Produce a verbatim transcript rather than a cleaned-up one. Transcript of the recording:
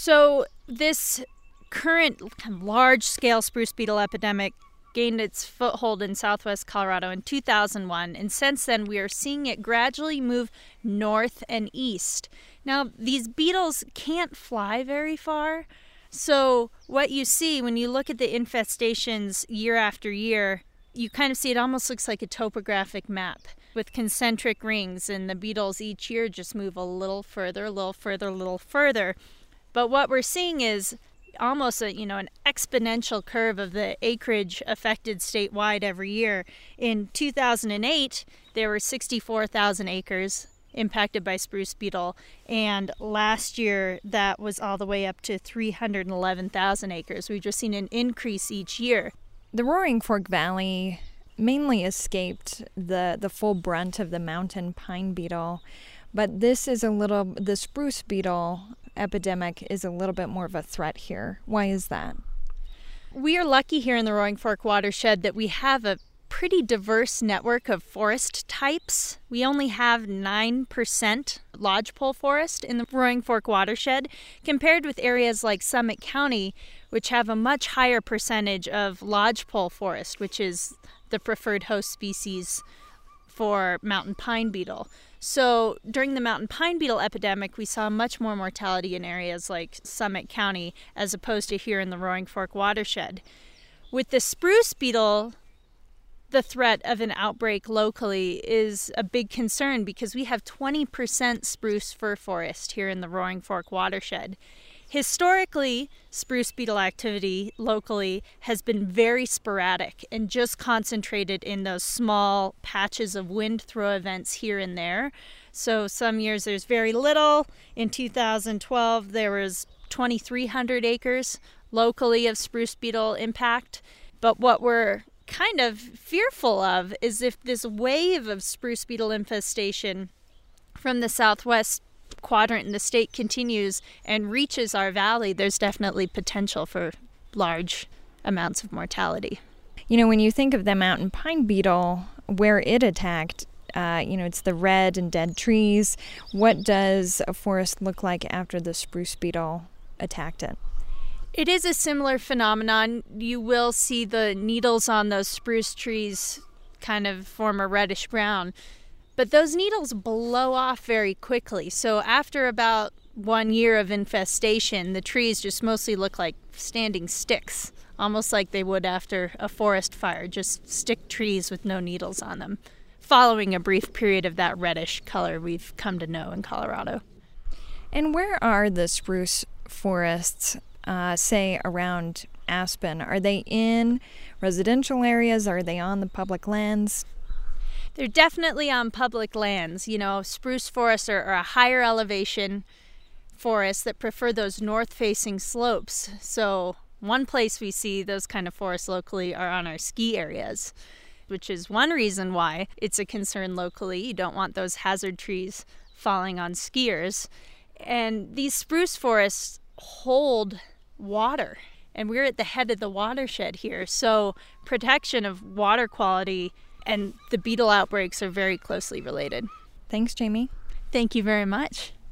So this current large-scale spruce beetle epidemic gained its foothold in southwest Colorado in two thousand one, and since then we are seeing it gradually move north and east. Now, these beetles can't fly very far, so what you see when you look at the infestations year after year, you kind of see it almost looks like a topographic map with concentric rings, and the beetles each year just move a little further, a little further, a little further. But what we're seeing is almost a, you know, an exponential curve of the acreage affected statewide every year. In two thousand eight, there were sixty-four thousand acres impacted by spruce beetle, and last year that was all the way up to three hundred eleven thousand acres. We've just seen an increase each year. The Roaring Fork Valley mainly escaped the, the full brunt of the mountain pine beetle, but this is a little, the spruce beetle epidemic is a little bit more of a threat here. Why is that? We are lucky here in the Roaring Fork watershed that we have a pretty diverse network of forest types. We only have nine percent lodgepole forest in the Roaring Fork watershed, compared with areas like Summit County, which have a much higher percentage of lodgepole forest, which is the preferred host species for mountain pine beetle. So during the mountain pine beetle epidemic, we saw much more mortality in areas like Summit County as opposed to here in the Roaring Fork watershed. With the spruce beetle, the threat of an outbreak locally is a big concern because we have twenty percent spruce fir forest here in the Roaring Fork watershed. Historically, spruce beetle activity locally has been very sporadic and just concentrated in those small patches of wind throw events here and there. So some years there's very little. In two thousand twelve, there was twenty-three hundred acres locally of spruce beetle impact. But what we're kind of fearful of is if this wave of spruce beetle infestation from the southwest quadrant in the state continues and reaches our valley, there's definitely potential for large amounts of mortality. You know, when you think of the mountain pine beetle, where it attacked, uh, you know, it's the red and dead trees. What does a forest look like after the spruce beetle attacked it? It is a similar phenomenon. You will see the needles on those spruce trees kind of form a reddish brown. But those needles blow off very quickly. So after about one year of infestation, the trees just mostly look like standing sticks, almost like they would after a forest fire, just stick trees with no needles on them, following a brief period of that reddish color we've come to know in Colorado. And where are the spruce forests, uh, say, around Aspen? Are they in residential areas? Are they on the public lands? They're definitely on public lands. You know, spruce forests are, are a higher elevation forest that prefer those north-facing slopes. So one place we see those kind of forests locally are on our ski areas, which is one reason why it's a concern locally. You don't want those hazard trees falling on skiers. And these spruce forests hold water, and we're at the head of the watershed here. So protection of water quality and the beetle outbreaks are very closely related. Thanks, Jamie. Thank you very much.